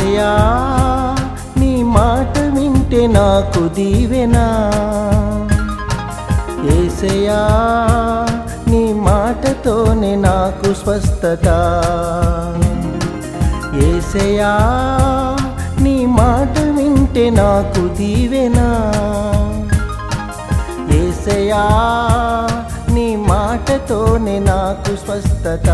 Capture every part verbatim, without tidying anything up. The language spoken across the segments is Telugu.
యేసయ్యా నీ మాట వింటే నాకు దీవెనా, యేసయ్యా నీ మాటతోనే నాకు స్వస్థత, యేసయ్యా నీ మాట వింటే నాకు దీవెనా, యేసయ్యా నీ మాటతోనే నాకు స్వస్థత.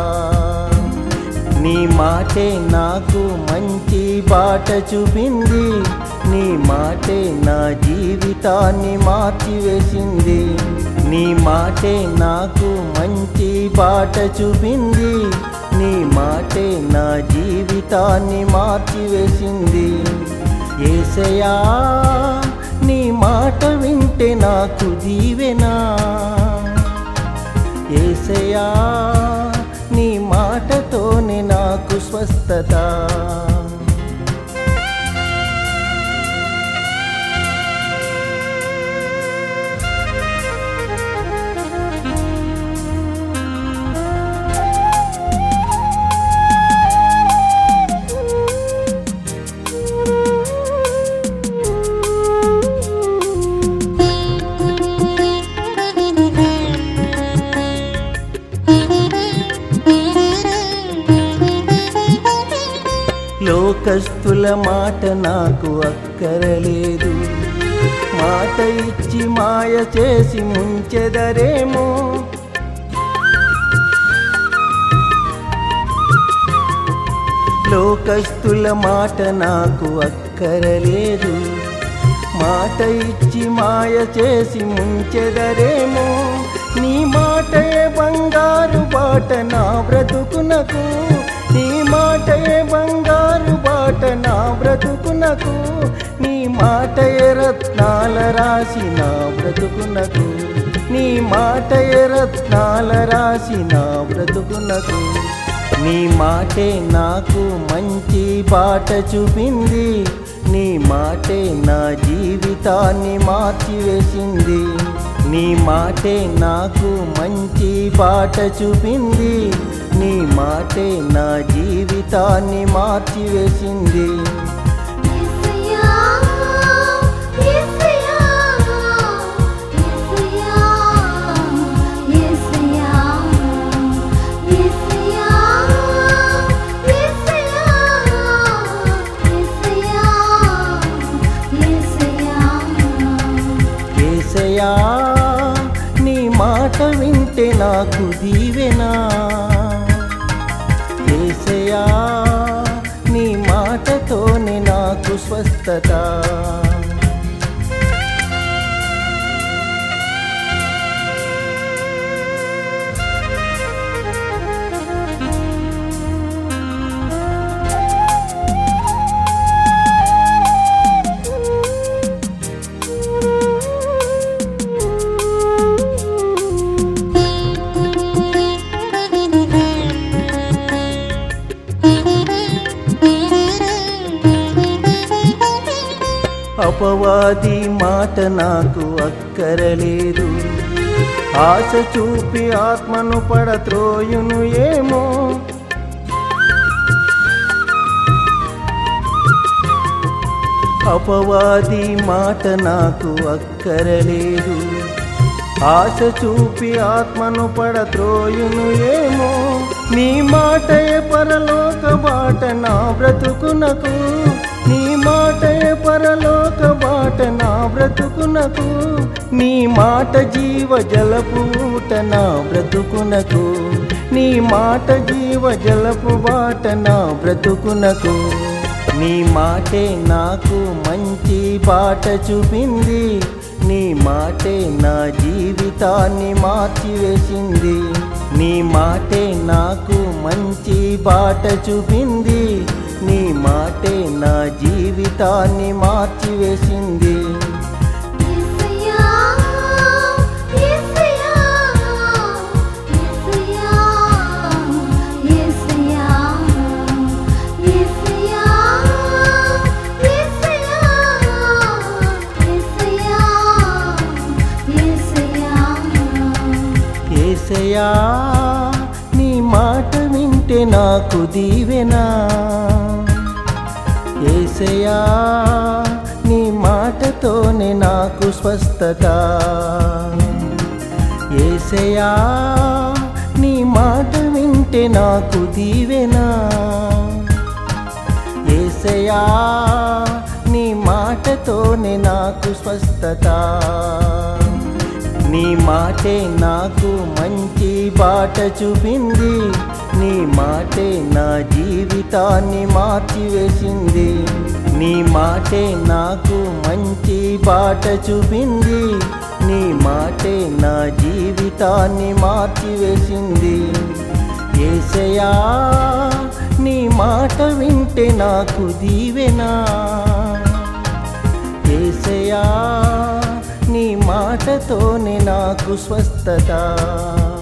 నీ మాటే నాకు మంచి బాట చూపింది, నీ మాటే నా జీవితాన్ని మార్చివేసింది, నీ మాటే నాకు మంచి బాట చూపింది, నీ మాటే నా జీవితాన్ని మార్చివేసింది. యేసయ్యా నీ మాట వింటే నాకు దీవెనా, యేసయ్యా నీ మాటతోనే నాకు స్వస్థత. లోకస్తుల మాట నాకు అక్కరలేదు, మాట ఇచ్చి మాయ చేసి ముంచెదరేమో, లోకస్తుల మాట నాకు అక్కరలేదు, మాట ఇచ్చి మాయ చేసి ముంచెదరేమో, నీ మాటే బంగారు బాట నా బ్రతుకునకు, నీ మాటే బంగారు బాట నా బ్రతుకునకు, నీ మాటయే రత్నాల రాసి నా బ్రతుకునకు, నీ మాటయే రత్నాల రాసి నా బ్రతుకునకు. నీ మాటే నాకు మంచి బాట చూపింది, నీ మాటే నా జీవితాన్ని మార్చివేసింది, నీ మాటే నాకు మంచి బాట చూపింది, నీ మాటే నా జీవితాన్ని మార్చివేసింది. యేసయ్యా నీ మాట వింటే నాకు దీవెనా, యేసయ్యా నీ మాటతోనే నాకు స్వస్థత. అపవాది మాట నాకు అక్కరలేదు, ఆశ చూపి ఆత్మను పడత్రోయును ఏమో, అపవాది మాట నాకు అక్కరలేదు, ఆశ చూపి ఆత్మను పడత్రోయును ఏమో, నీ మాటయే పరలోక బాట నా బ్రతుకునకు, నీ మాటయే పరలోక బాట నా బ్రతుకునకు, నీ మాట జీవ జలపు ఊట నా బ్రతుకునకు, నీ మాట జీవ జలపు బాట నా బ్రతుకునకు. నీ మాటే నాకు మంచి బాట చూపింది, నీ మాటే నా జీవితాన్ని మార్చివేసింది, నీ మాటే నాకు మంచి బాట చూపింది, నీ మాటే నా జీవితాన్ని మార్చివేసింది. యేసయ్యా నీ మాట వింటే నాకు దీవెనా, యేసయ్యా నీ మాటతోనే నాకు స్వస్థత యేసయ్యా నీ మాట వింటే నాకు దీవెనా యేసయ్యా నీ మాటతోనే నాకు స్వస్థత నీ మాటే నాకు మంచి బాట చూపింది నీ మాటే నా జీవితాన్ని మార్చివేసింది నీ మాటే నాకు మంచి బాట చూపింది నీ మాటే నా జీవితాన్ని మార్చివేసింది యేసయ్యా నీ మాట వింటే నాకు దీవెనా యేసయ్యా నీ మాటతోనే నాకు స్వస్థత